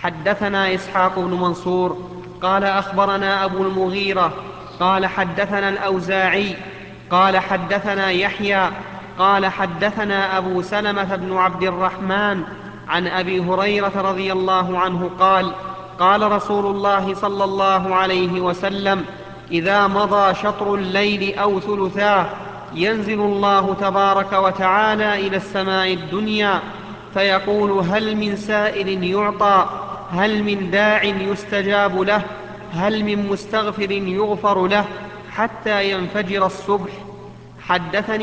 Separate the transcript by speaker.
Speaker 1: حدثنا إسحاق بن منصور قال أخبرنا أبو المغيرة قال حدثنا الأوزاعي قال حدثنا يحيى قال حدثنا أبو سلمة بن عبد الرحمن عن أبي هريرة رضي الله عنه قال قال رسول الله صلى الله عليه وسلم: إذا مضى شطر الليل أو ثلثاه ينزل الله تبارك وتعالى إلى السماء الدنيا فيقول: هل من سائل يعطى؟ هل من داع يستجاب له؟ هل من مستغفر يغفر له؟ حتى ينفجر الصبح. حدثني